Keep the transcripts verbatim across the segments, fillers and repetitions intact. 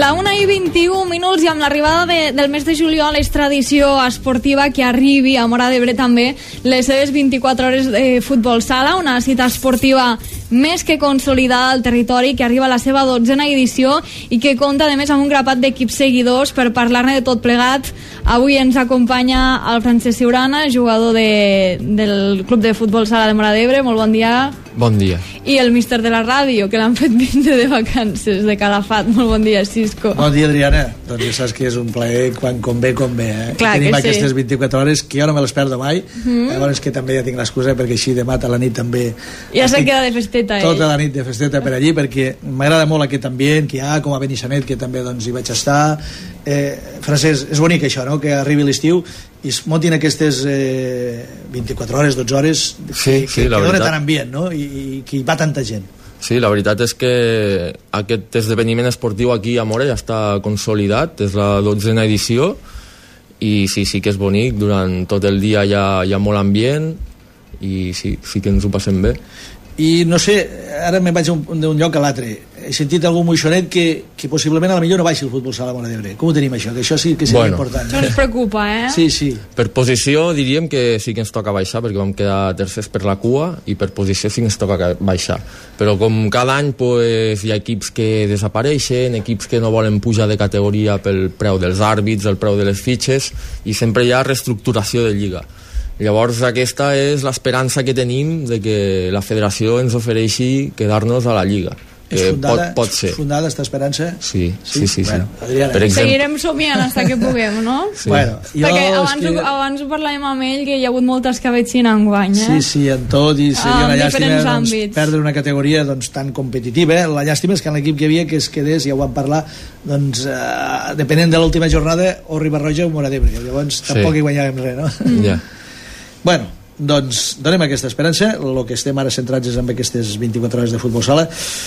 La una i vint-i-u minuts, i amb l'arribada de, del mes de juliol és tradició esportiva que arribi a Móra d'Ebre també les seves vint-i-quatre hores de futbol sala, una cita esportiva més que consolidada al territori, que arriba a la seva dotzena edició i que compta a més amb un grapat d'equips seguidors. Per parlar-ne de tot plegat, avui ens acompanya el Francesc Ciurana, jugador de, del Club de Futbol Sala de Móra d'Ebre. Molt bon dia. Bon dia. I el míster de la ràdio, que l'han fet vindre de vacances de Calafat. Molt bon dia, Cisco. Bon dia, Adriana. Doncs ja saps que és un plaer quan convé, convé. Eh? Clar Tenim que aquestes sí. vint-i-quatre hores que jo no me les perdo mai. Mm-hmm. Llavors que també ja tinc l'excusa, perquè així demà a la nit també... Ja se queda de festeta, tota ell. la nit de festeta per allí, perquè m'agrada molt aquest ambient que hi ha, com a Benissanet, que també doncs, hi vaig estar. Eh, Francesc, és bonic això, no?, que arribi l'estiu i es montin aquestes eh, vint-i-quatre hores, dotze hores, sí, que, sí, que, que dona tant veritat. ambient, no?, i, i que hi va tanta gent. Sí, la veritat és que aquest esdeveniment esportiu aquí a Móra ja està consolidat, és la dotzena edició, i sí, sí que és bonic, durant tot el dia hi ha, hi ha molt ambient, i sí, sí que ens ho passem bé. I no sé, ara me'n vaig d'un lloc a l'altre. He sentit algun moixonet que, que possiblement a la millor no baixi el futbol sala a Móra d'Ebre. Com ho tenim això? Que això sí que seria bueno, important. Això ens preocupa, eh? Sí, sí. Per posició diríem que sí que ens toca baixar, perquè vam quedar tercers per la cua, i per posició sí que ens toca baixar. Però com cada any pues, hi ha equips que desapareixen, equips que no volen pujar de categoria pel preu dels àrbits, el preu de les fitxes, i sempre hi ha reestructuració de lliga. Llavors aquesta és l'esperança que tenim de que la federació ens ofereixi quedar-nos a la lliga. És fundada, pot, pot ser. fundada esta esperança? Sí, sí, sí, sí. Bueno, Adriana, per exemple... Seguirem somiant fins que puguem, no? Sí. Bueno, jo perquè abans, que... ho, abans ho parlàvem amb ell, que hi ha hagut molta escabetxina enguany, eh? Sí, sí, en tot, i seria ah, una llàstima doncs, àmbits. perdre una categoria doncs, tan competitiva. La llàstima és que en l'equip que hi havia que es quedés, ja ho vam parlar, doncs, eh, depenent de l'última jornada, o Riba-roja o Móra d'Ebre. Llavors sí. tampoc hi guanyàvem res, no? Mm. Yeah. Bueno, doncs donem aquesta esperança. El que estem ara centrats és en aquestes vint-i-quatre hores de futbol sala.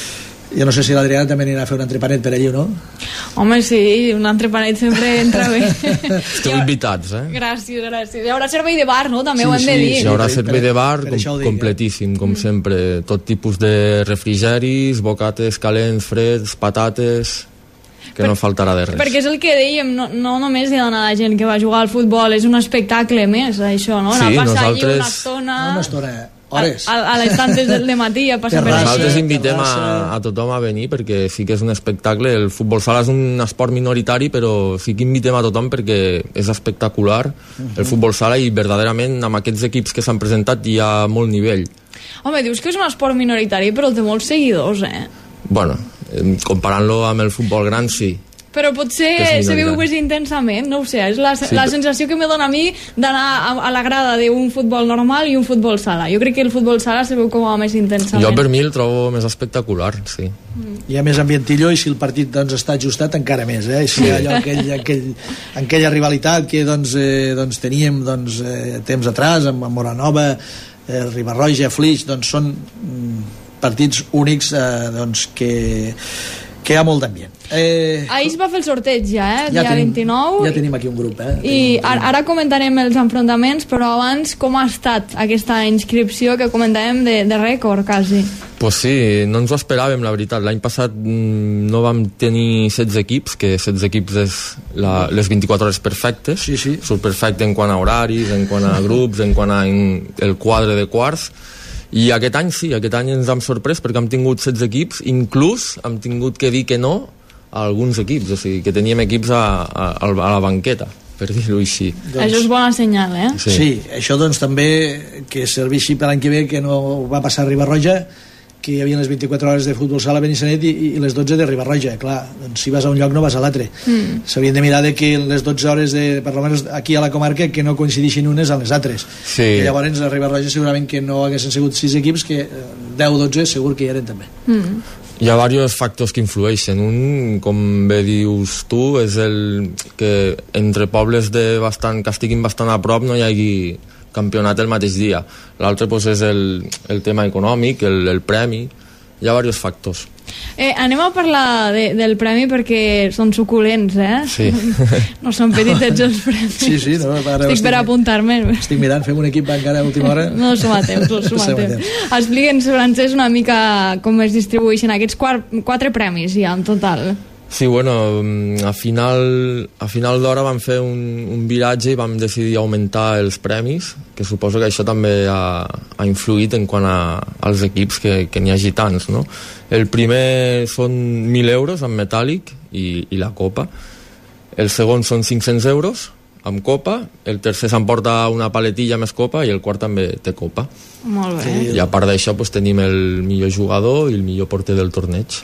Jo no sé si l'Adriana també anirà a fer un entrepanet per allí o no. Home, sí, un entrepanet sempre entra bé. Esteu invitats, eh? Gràcies, gràcies. Hi haurà servei de bar, no? També Sí, ho hem de sí, dir. Hi haurà per- servei de bar per això ho com, dic, completíssim, com sempre. Tot tipus de refrigeris, bocates calents, freds, patates... que Per- no faltarà de res. Perquè és el que dèiem, no, no només hi ha d'anar la gent que va jugar al futbol, és un espectacle més, això, no? Anar Sí, a passar allí una nosaltres- estona... No una estona, hores. A, a, a les tantes del matí, a passar per Terrassa. Nosaltres allí. invitem a, terrassa. a tothom a venir perquè sí que és un espectacle. El futbol sala és un esport minoritari, però sí que invitem a tothom perquè és espectacular uh-huh. el futbol sala, i verdaderament amb aquests equips que s'han presentat hi ha molt nivell. Home, dius que és un esport minoritari, però té molts seguidors, eh? Bueno, eh, comparant-lo amb el futbol gran, sí. Però potser Que és se viu minoritari. més intensament, no ho sé, és la, Sí, la però- sensació que me dona a mi d'anar a, a la grada d'un futbol normal i un futbol sala. Jo crec que el futbol sala se veu com a més intensament. Jo per mi el trobo més espectacular, sí. Hi ha més ambientillo, i si el partit doncs, està ajustat encara més, eh? Si hi ha allò, aquell, aquell, aquella rivalitat que doncs, eh, doncs, teníem doncs, eh, temps atrás amb, amb Moranova, eh, Riba-roja, Flix, doncs són mm, partits únics eh, doncs, que que hi ha molt d'ambient. Eh, Ahir es va fer el sorteig ja, eh? ja dia tenim, vint-i-nou. ja tenim aquí un grup, eh? I ara, ara comentarem els enfrontaments, però abans com ha estat aquesta inscripció que comentàvem de, de rècord, quasi? Pues sí, no ens ho esperàvem, la veritat. L'any passat mm, no vam tenir setze equips, que setze equips és la, les vint-i-quatre hores perfectes. Sí, sí. Surt perfecte en quant a horaris, en quant a grups, en quant a en el quadre de quarts. I aquest any sí, aquest any ens hem sorprès perquè hem tingut setze equips, inclús hem tingut que dir que no a alguns equips, o sigui, que teníem equips a, a, a la banqueta, per dir-ho així. Doncs, Això és bona senyal, eh? sí. sí, això doncs també que serveixi per l'any que ve, que no va passar a Riba-roja, que hi havia les vint-i-quatre hores de futbol sala a Benissanet i, i les dotze de Riba-roja. Clar, doncs si vas a un lloc no vas a l'altre. Mm. S'havien de mirar de que les dotze hores de, per almenys aquí a la comarca, que no coincidixin unes amb les altres. Sí. I llavors a Riba-roja segurament que no haguessin sigut sis equips, que deu o dotze segur que hi eren també. Mm. Hi ha diversos factors que influeixen. Un, com bé dius tu, és el que entre pobles de bastant, que estiguin bastant a prop no hi hagi campionat el mateix dia. L'altre pues, és el, el tema econòmic, el, el premi. Hi ha diversos factors. Eh, anem a parlar de, del premi perquè són suculents, eh? Sí. No són petitets els premis. Sí, sí, no, ara estic per apuntar-me. Estic mirant, fem un equip encara a última hora. No som a temps, no som a temps. Explica'ns, Francesc, una mica com es distribueixen aquests quatre, quatre premis ja en total. Sí, bueno, a final, a final d'hora vam fer un, un viratge i vam decidir augmentar els premis, que suposo que això també ha, ha influït en quant a, als equips que, que n'hi hagi tants, no? El primer són mil euros en metàl·lic i, i la copa. El segon són cinc-cents euros amb copa, el tercer s'emporta una paletilla més copa i el quart també té copa. Molt bé. I a part d'això pues, tenim el millor jugador i el millor porter del torneig.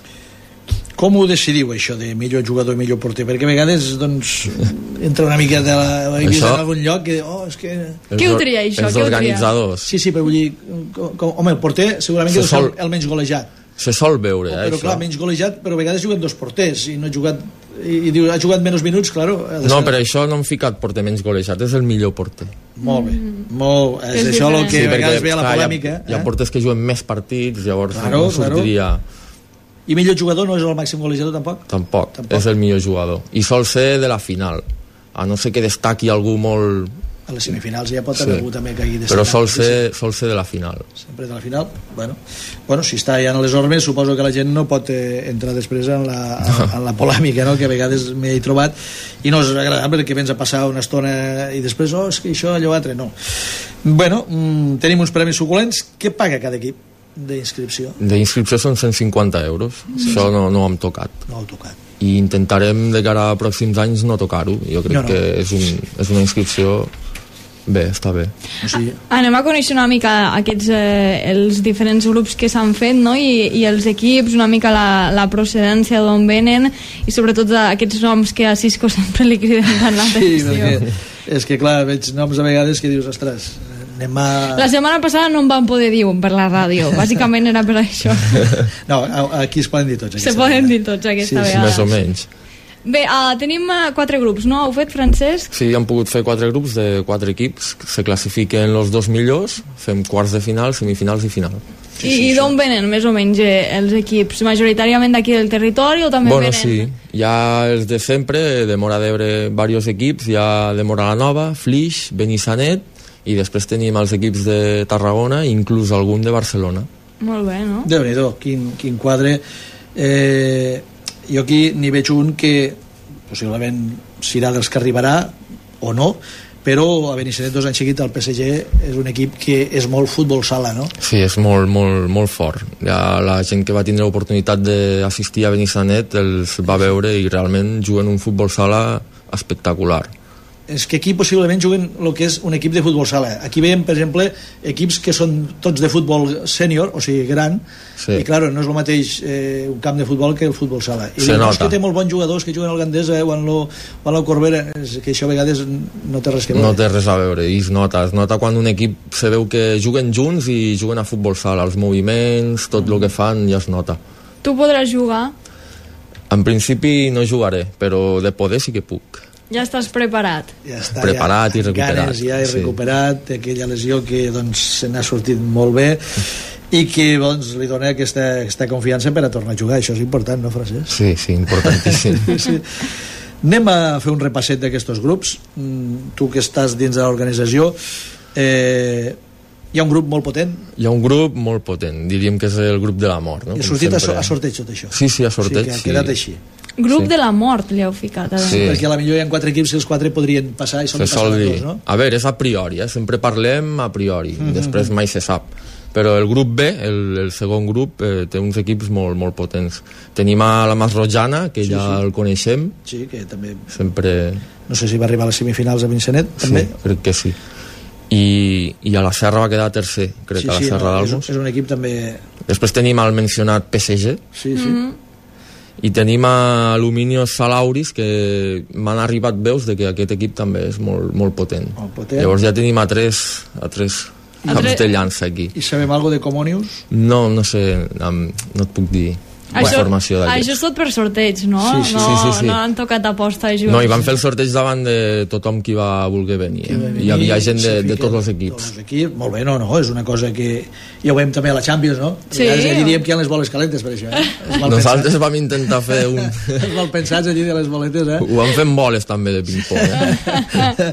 Com ho decidiu, això de millor jugador i millor porter? Perquè a vegades doncs, entra una mica de la... He vist en algun lloc que... Oh, és que... Qui ho tria, això? Els organitzadors. Sí, sí, però vull dir... Com, com, home, el porter segurament que sol... és el menys golejat. Se sol veure, oh, eh, però això. clar, menys golejat, però a vegades juguen dos porters i no ha jugat... I, i diu, ha jugat menys minuts, claro. No, ser... per això no hem ficat porter menys golejat, és el millor porter. Molt bé, molt... És, és això el que sí, a vegades perquè, ve a la clar, polèmica. Hi ha, hi ha porters que juguen més partits, llavors claro, no sortiria... Claro. I millor jugador no és el màxim golejador, tampoc? Tampoc, tampoc, és el millor jugador. I sol ser de la final, a no ser que destaqui algú molt... A les semifinals ja pot haver sí. algú també que hagi destacat. Però sol ser, sol ser de la final. Sempre de la final? Bueno, bueno si està ja en les ormes, suposo que la gent no pot eh, entrar després en la, en, en la polèmica, no?, que a vegades m'he trobat, i no és agradable perquè vens a passar una estona i després, oh, és que això, allò altre, no. Bueno, mm, tenim uns premis suculents. Què paga cada equip d'inscripció? D'inscripció són cent cinquanta euros. Sí, això sí. No, no ho hem tocat. No ho hem tocat. I intentarem de cara a pròxims anys no tocar-ho. Jo crec no, no. que és, un, és una inscripció... Bé, està bé. O sigui... Anem a conèixer una mica aquests, eh, els diferents grups que s'han fet, no? I, i els equips, una mica la, la procedència d'on venen i sobretot aquests noms que a Cisco sempre li criden tant l'atenció. Sí, perquè és que clar, veig noms a vegades que dius, ostres, anem a... La setmana passada no em van poder dir per la ràdio, bàsicament era per això. No, aquí es poden dir tots. Se poden vegada. dir tots aquesta sí, vegada. Sí, més o menys. Bé, uh, tenim uh, quatre grups, no? Heu fet, Francesc? Sí, hem pogut fer quatre grups de quatre equips, se classifiquen els dos millors, fem quarts de final, semifinals i final. Sí, I sí, i d'on venen més o menys eh, els equips? Majoritàriament d'aquí del territori o també bueno, venen? Sí, hi ha els de sempre, de Móra d'Ebre diversos equips, hi ha de Móra la Nova, Flix, Benissanet, i després tenim els equips de Tarragona i inclús algun de Barcelona. Molt bé, no? Déu-n'hi-do, quin, quin quadre. Eh, jo aquí n'hi veig un que possiblement serà dels que arribarà o no, però a Benissanet dos anys seguits el P S G és un equip que és molt futbol sala, no? Sí, és molt, molt, molt fort. Ja la gent que va tindre l'oportunitat d'assistir a Benissanet els va veure i realment juguen un futbol sala espectacular. És que aquí possiblement juguen el que és un equip de futbol sala. Aquí veiem, per exemple, equips que són tots de futbol sènior, o sigui, gran, sí. I, clar, no és el mateix eh, un camp de futbol que el futbol sala. I se nota. Que té molt bons jugadors que juguen al Gandesa eh, o en la Corbera, és que això a vegades no té res que veure. No té res a veure, i es nota. Es nota quan un equip se veu que juguen junts i juguen a futbol sala. Els moviments, tot el que fan, ja es nota. Tu podràs jugar? En principi no jugaré, però de poder sí que puc. Ja estàs preparat. Ja està, preparat ja, i recuperat. Ganes, ja he sí. recuperat aquella lesió que doncs, se n'ha sortit molt bé i que doncs, li dona aquesta, aquesta confiança per a tornar a jugar. Això és important, no, Francesc? Sí, sí, importantíssim. sí. Anem a fer un repasset d'aquests grups. Tu que estàs dins de l'organització, eh, hi ha un grup molt potent? Hi ha un grup molt potent, diríem que és el grup de la mort. No? I ha sortit sempre... a sorteig tot això? Sí, sí, a sorteig. Sí, que ha quedat sí. així. Grup sí. de la mort li heu ficat. Sí. Perquè a la millor hi ha quatre equips i els quatre podrien passar i són passar dos, no? A veure, és a priori, eh? Sempre parlem a priori, mm -hmm. després mai se sap. Però el grup B, el, el segon grup, eh, té uns equips molt, molt potents. Tenim a la Masrojana, que sí, ja sí. el coneixem. Sí, que també... Sempre... No sé si va arribar a les semifinals a Benissanet, també. Sí, crec que sí. I, i a la Serra va quedar tercer, crec, sí, a la sí, Serra no, d'Almos. És, és un equip també... Després tenim el mencionat P S G. Sí, sí. Mm -hmm. I tenim a Aluminios Salauris, que m'han arribat veus de que aquest equip també és molt, molt potent. Molt potent. Llavors ja tenim a tres, a tres caps tre... de llança aquí. I sabem alguna de Comonius? No, no sé, no et puc dir això, informació d'aquests. Això és tot per sorteig, no? Sí, sí, no, sí, sí, sí. No han tocat aposta i no, i van fer el sorteig davant de tothom qui va voler venir. Eh? Venir hi havia gent de, de tots els equips. Tots els equips. Molt bé, no, no, és una cosa que ja ho veiem també a la Champions, no? Sí. Ja diríem que hi ha les boles calentes per això, eh? Nosaltres pensats. Vam intentar fer un... Els mal pensats allí de les boletes, eh? Ho vam fer amb boles també de ping-pong, eh?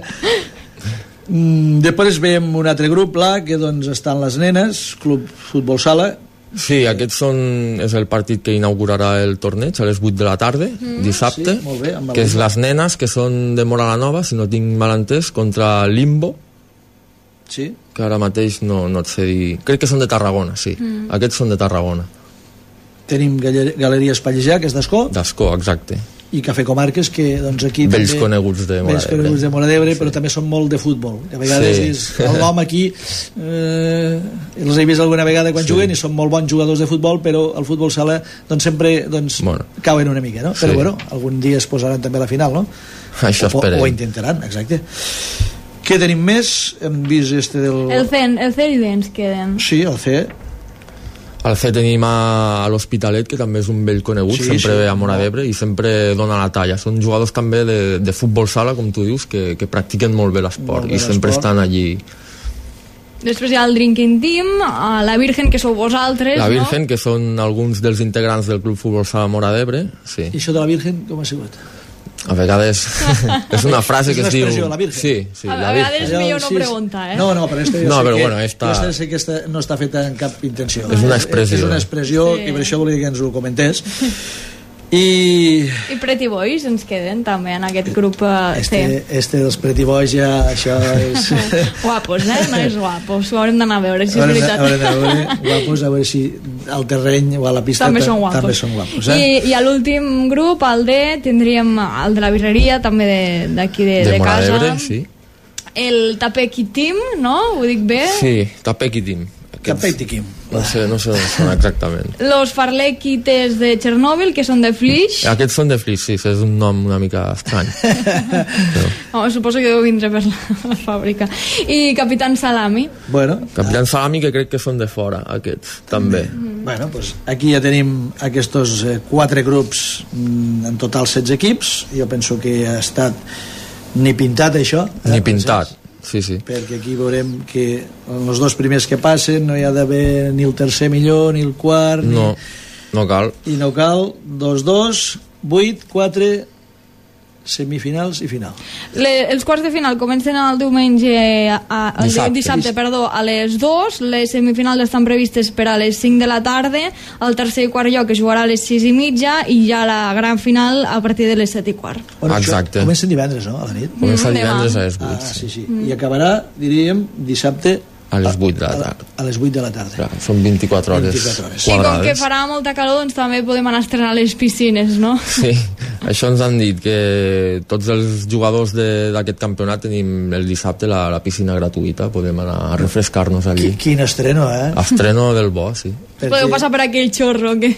mm, després veiem un altre grup, là, que doncs estan les nenes, Club Futbol Sala, Sí, aquest són, és el partit que inaugurarà el torneig a les vuit de la tarda, mm. dissabte, sí, molt bé, amb que és les nenes, que són de Mora la Nova, si no tinc mal entès, contra Limbo, sí. que ara mateix no, no et sé dir... Crec que són de Tarragona, sí. Mm. Aquests són de Tarragona. Tenim Galeria Espallejà, que és d'Ascó. D'Ascó, exacte. I Cafè Comarques, que doncs aquí vells també, coneguts de Móra vells coneguts de Móra d'Ebre, sí. Però també són molt de futbol, que a vegades sí. és el nom aquí eh, els he vist alguna vegada quan sí. juguen i són molt bons jugadors de futbol, però el futbol sala doncs sempre doncs, bueno. cauen una mica, no? Sí. Però bueno, algun dia es posaran també a la final, no? Això o, esperem. o intentaran, exacte. Què tenim més? Hem vist este del... El C E N, el C E N i ens queden. Sí, el C E N. Al C tenim a, a l'Hospitalet, que també és un vell conegut, sí, sempre sí, ve a Móra d'Ebre i sempre dona la talla. Són jugadors també de, de futbol sala, com tu dius, que, que practiquen molt bé l'esport i sempre estan allí. Després hi ha el Drinking Team, la Virgen, que sou vosaltres, la Virgen, no? Que són alguns dels integrants del Club Futbol Sala Móra d'Ebre, sí. I això de la Virgen com ha sigut? A vegades és una frase és que una es diu... La Virgen. Sí, sí, a la vegades Virgen. millor no preguntar, eh? No, no, però aquesta no, sé però que, bueno, esta... aquesta sé que esta no està feta en cap intenció. És una expressió. És una expressió sí. I per això volia que ens ho comentés. I... I Pretty Boys ens queden també en aquest grup uh, este, este dels Pretty Boys ja això és... guapos, eh? No és guapos, ho haurem d'anar a veure si és haurem, veritat haurem d'anar a veure guapos, a veure si al terreny o a la pista també són guapos, també són guapos eh? I, i a l'últim grup, el D, tindríem el de la birreria també d'aquí de, de, de, de casa d'Ebre, sí. El Tapeki Team, no? Ho dic bé? Sí, Tapeki Team. Tapeki no sé, no sé on són exactament. Los Farlequites de Chernobyl, que són de Flix. Aquests són de Flix, sí, és un nom una mica estrany. Però... oh, suposo que deu vindre per la, la fàbrica. I Capitán Salami. Bueno, Capitán Salami, que crec que són de fora, aquests, també. Mm. Bueno, pues aquí ja tenim aquests eh, quatre grups, mm, en total setze equips. Jo penso que ha estat ni pintat això. Eh? Ni pintat. Sí, sí. Perquè aquí veurem que els dos primers que passen no hi ha d'haver ni el tercer millor ni el quart ni... no, no cal i no cal, dos, dos, vuit, quatre semifinals i final. Le, els quarts de final comencen el diumenge a, a, el dissabte, dissabte perdó, a les dues, les semifinals estan previstes per a les cinc de la tarda, el tercer i quart lloc es jugarà a les sis i mitja i ja la gran final a partir de les set i quart. Bueno, exacte. Comencen divendres, no? A la nit? Comença mm, divendres a les vuit. Ah, sí, sí. Mm. I acabarà, diríem, dissabte a les vuit de la tarda. A les vuit de la tarda. Clar, són vint-i-quatre hores, vint-i-quatre hores. I com que farà molta calor, doncs també podem anar a estrenar les piscines, no? Sí, això ens han dit, que tots els jugadors d'aquest campionat tenim el dissabte la, la piscina gratuïta, podem anar a refrescar-nos allí. Quin, quin estreno, eh? Estreno del bo, sí. Perquè... podeu passar per aquell xorro que...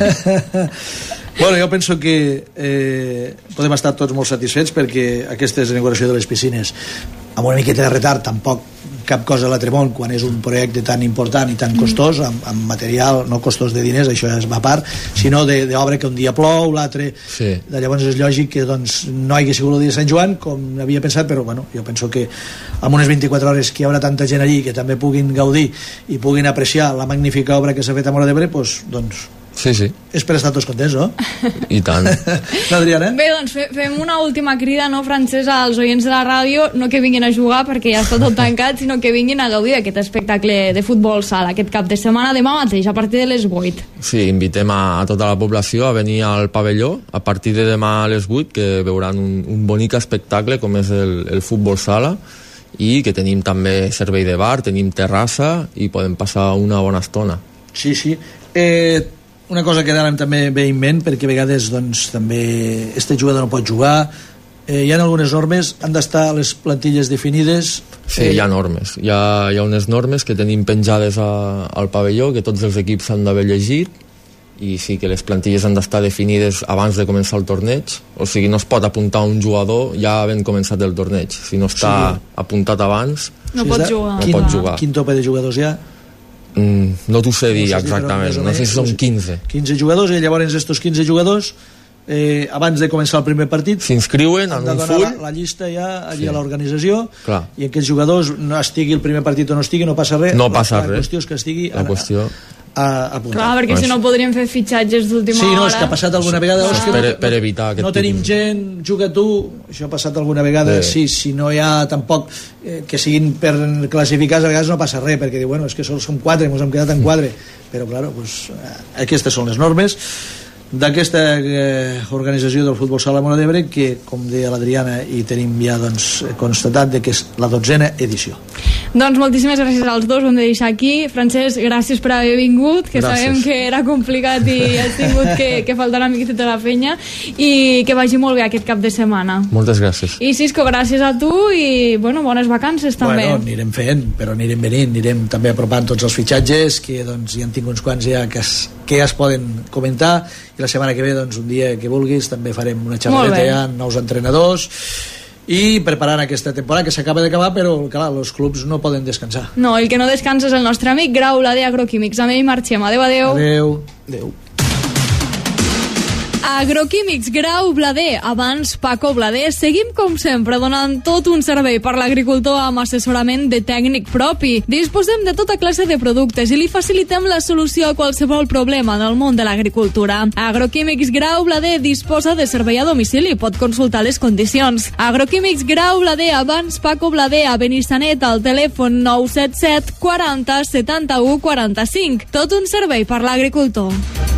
Bueno, jo penso que eh, podem estar tots molt satisfets perquè aquesta inauguració de les piscines amb una miqueta de retard, tampoc cap cosa a l'altre món quan és un projecte tan important i tan costós, amb, amb material no costós de diners, això es va a part, sinó d'obra que un dia plou, l'altre sí. De llavors és lògic que doncs, no hi hagués sigut el dia de Sant Joan com havia pensat, però bueno, jo penso que amb unes vint-i-quatre hores que hi haurà tanta gent allí que també puguin gaudir i puguin apreciar la magnífica obra que s'ha fet a Móra d'Ebre, doncs, doncs sí, sí. És per estar tots contents, no? I tant. No, Adriana? Bé, doncs fe, fem una última crida, no, Francesc, als oients de la ràdio, no que vinguin a jugar perquè ja està tot tancat, sinó que vinguin a gaudir d'aquest espectacle de futbol sala aquest cap de setmana, demà mateix, a partir de les vuit. Sí, invitem a, a tota la població a venir al pavelló a partir de demà a les vuit, que veuran un, un bonic espectacle com és el, el futbol sala, i que tenim també servei de bar, tenim terrassa i podem passar una bona estona. Sí, sí. Eh... Una cosa que ara també ve en ment, perquè a vegades doncs, també este jugador no pot jugar, eh, hi ha algunes normes, han d'estar les plantilles definides. Sí, eh... hi ha normes, hi ha, hi ha unes normes que tenim penjades a, al pavelló, que tots els equips han d'haver llegit, i sí que les plantilles han d'estar definides abans de començar el torneig, o sigui, no es pot apuntar un jugador ja havent començat el torneig, si no està sí. apuntat abans no sí, pot de... jugar. No quin, pot jugar. Quin tope de jugadors hi ha? Mm, no t'ho sé dir no sé exactament, dir, no sé si són quinze quinze jugadors, i llavors estos quinze jugadors eh, abans de començar el primer partit s'inscriuen en un full la, la llista ja allí sí. a l'organització. Clar. I aquests jugadors no estigui el primer partit o no estigui no passa res, no la, passa la res. qüestió és que estigui la qüestió... apuntat. Clar, perquè si no podríem fer fitxatges d'última hora. Sí, no, és que ha passat alguna vegada... Ah. Hòstia, Per, no, per evitar aquest no tenim tipus. gent, juga tu... Això ha passat alguna vegada, sí, si no hi ha tampoc eh, que siguin per classificats, a vegades no passa res, perquè diu, bueno, és que sols som quatre, ens hem quedat en quatre, però, clar, pues, aquestes són les normes d'aquesta eh, organització del futbol sala Móra d'Ebre, que, com deia l'Adriana, i tenim ja doncs, constatat de que és la dotzena edició. Doncs moltíssimes gràcies als dos, ho hem de deixar aquí. Francesc, gràcies per haver vingut, que gràcies. Sabem que era complicat i has tingut que, que faltar una miqueta de la penya, i que vagi molt bé aquest cap de setmana. Moltes gràcies. I Cisco, gràcies a tu i bueno, bones vacances també. Bueno, anirem fent, però anirem venint, anirem també apropant tots els fitxatges, que doncs, hi en tinc uns quants ja que es, que ja es poden comentar, i la setmana que ve, doncs, un dia que vulguis, també farem una xerradeta ja amb nous entrenadors i preparant aquesta temporada que s'acaba d'acabar, però clar, els clubs no poden descansar. No, el que no descansa és el nostre amic Grau, la d'Agroquímics. Amb ell marxem. Adéu, adéu. Adéu. Adéu. Agroquímics Grau Blader, abans Paco Blader. Seguim com sempre donant tot un servei per l'agricultor amb assessorament de tècnic propi. Disposem de tota classe de productes i li facilitem la solució a qualsevol problema del món de l'agricultura. Agroquímics Grau Blader disposa de servei a domicili, pot consultar les condicions. Agroquímics Grau Blader, abans Paco Blader, a Benissanet, al telèfon nou set set quaranta setanta-u quaranta-cinc. Tot un servei per l'agricultor.